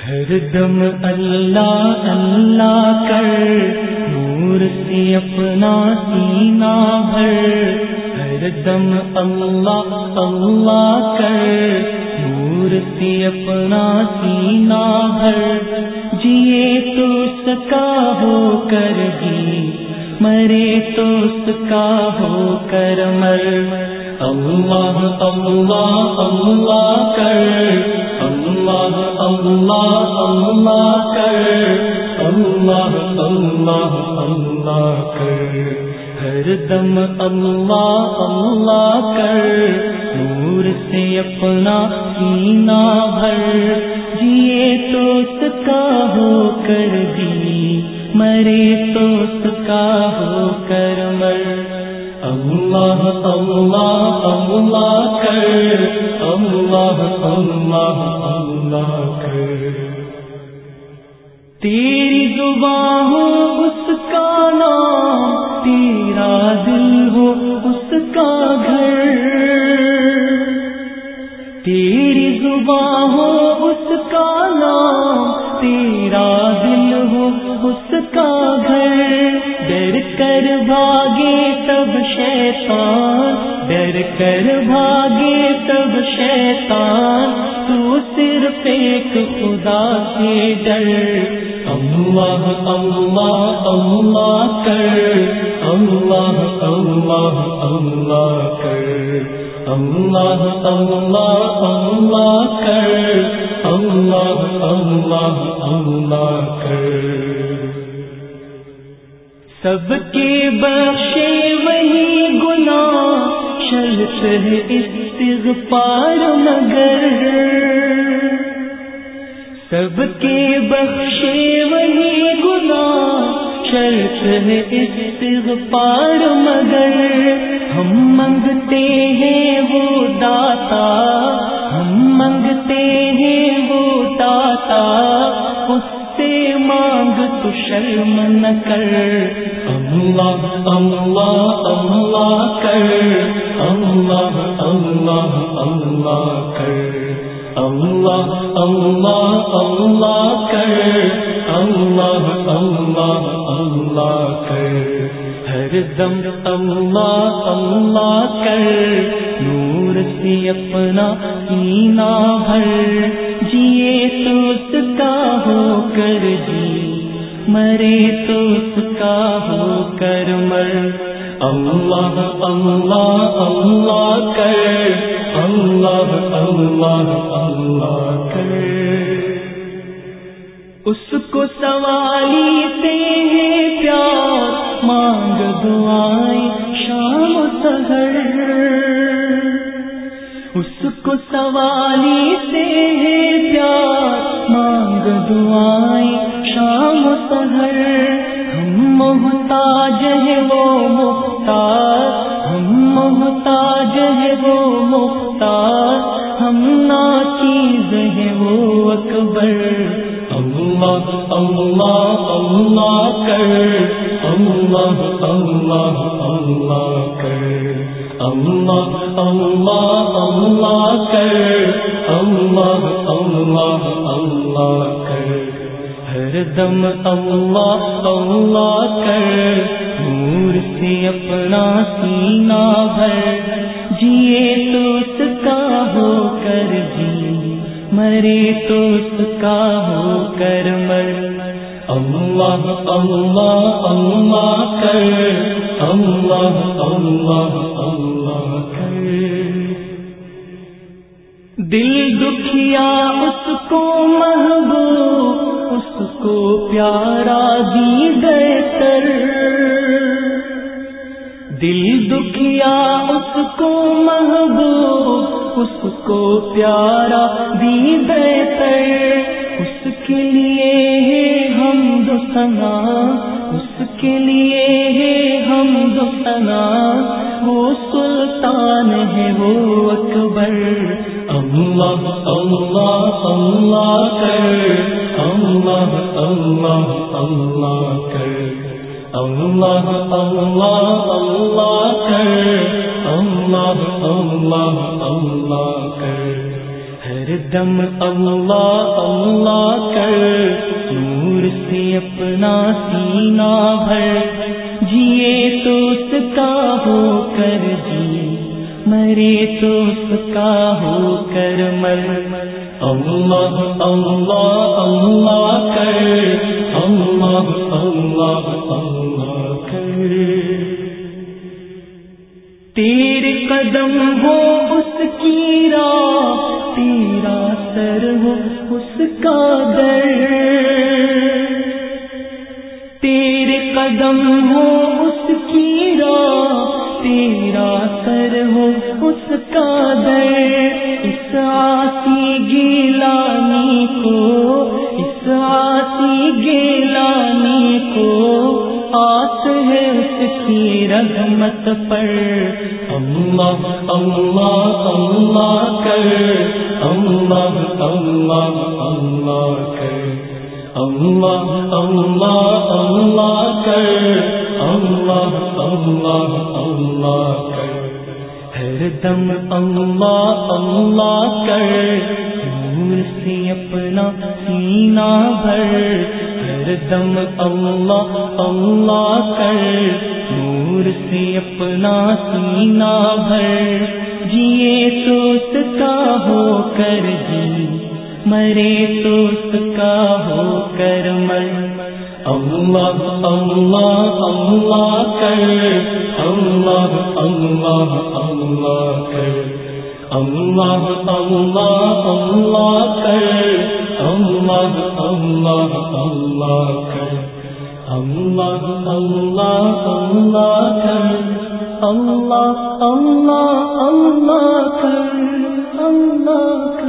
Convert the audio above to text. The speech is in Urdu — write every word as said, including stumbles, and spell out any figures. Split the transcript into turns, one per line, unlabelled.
ہر دم اللہ اللہ کر، نور سے اپنا سینہ بھر، ہر دم اللہ اللہ کر، نور سے اپنا سینہ بھر، جیے تو سکا ہو کر جی، مرے تو سکا ہو کر مر، اللہ اللہ اللہ کر، اللہ اللہ اللہ کر، اللہ اللہ اللہ کر، ہر دم اللہ اللہ کر، نور سے اپنا سینہ بھر، جیے تو سکا ہو کر جی، مرے تو سکا ہو کر مر، اللہ اللہ اللہ کر، اللہ اللہ اللہ کر، تیری زبان ہو اس کا نام، تیرا دل ہو اس کا گھر، تیری زبان ہو اس کا نام، تیرا دل ہو اس کا گھر، ڈر کر بھاگے سب شیطان، ڈر کر بھاگے سب شیطان، تو صرف ایک خدا سے ڈر، اللہ اللہ اللہ کر، اللہ اللہ اللہ کر، اللہ اللہ اللہ کر، اللہ اللہ اللہ کر، سب کے بخشے وہی گناہ، شرط ہے استغفار مگر، سب کے بخشے وہی گناہ، شرط ہے استغفار مگر، ہم منگتے ہیں وہ داتا، ہم منگتے ہیں وہ داتا، اس سے مانگ تو شرم نہ کر، اللہ اللہ اللہ کر، اللہ اللہ اللہ کر، اللہ اللہ اللہ کر، اللہ اللہ اللہ کر، ہر دم اللہ اللہ کر، نور سے اپنا سینہ بھر، جیے تو سکا ہو کر جی، مرے تو سکا ہو کر مر، اللہ اللہ اللہ کر، اللہ اللہ اللہ کر، اس کو سوالی سے ہے پیار، مانگ دعائیں شام و سحر، اس کو سوالی سے ہے پیار، مانگ دعائیں شام و سحر، ہم محتاج ہے وہ محتاج، ہم محتاج ہے وہ محتاج، ہم ناچیز ہے وہ اکبر، اللہ اللہ اللہ کر، اللہ اللہ اللہ کر، اللہ اللہ اللہ کر، اللہ اللہ اللہ کر، ہر دم اللہ اللہ کر، نور سے اپنا سینہ بھر، جیے تو سکا ہو کر جی، مرے تو سکا ہو کر مر، اللہ اللہ اللہ کر، اللہ اللہ اللہ کر، دل دکھیا اس کو محبوب، اس کو پیارا دیدے تر، دل دکھیا اس کو محبوب، اس کو پیارا دیدے تر، اس کے لیے ہے حمد و ثنا، اس کے لیے ہے حمد و ثنا، وہ سلطان ہے وہ اکبر، اللہ اللہ اللہ کر، اللہ اللہ اللہ کر، اللہ اللہ اللہ کر، اللہ اللہ اللہ کر، ہر دم اللہ اللہ کر، اللہ اللہ کر، اللہ اللہ اللہ کر، تیرے قدم ہو اس کی راہ، تیرا سر ہو اس کا در، تیرے قدم ہو اس کی راہ، تیرا سر ہو اس کا در، اس عاصی گیلانی کو، اس عاصی گیلانی کو آس ہے اس کی رحمت پر، اللہ اللہ اللہ کر، اللہ اللہ اللہ کر، اللہ اللہ اللہ کر، اللہ اللہ اللہ کر، ہر دم اللہ اللہ کر، نور سے اپنا سینہ بھر، ہر دم اللہ اللہ کر، نور سے اپنا سینہ بھر، جیے تو اس کا ہو کر جی، مرے تو اس کا ہو کر مر، اللہ اللہ اللہ کر، اللہ اللہ اللہ کر، اللہ اللہ اللہ کر، اللہ اللہ اللہ کر، اللہ اللہ اللہ کر، اللہ اللہ اللہ کر، اللہ کر۔